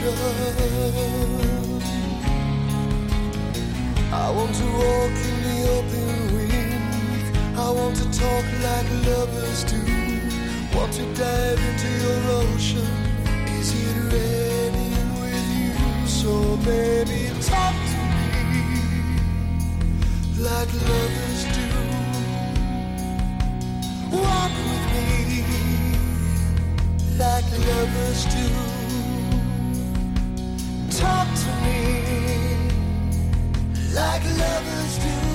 I want to walk in the open wind. I want to talk like lovers do. Want to dive into your ocean. Is it ready with you? So baby, talk to me like lovers do. Walk with me like lovers do. Talk to me like lovers do.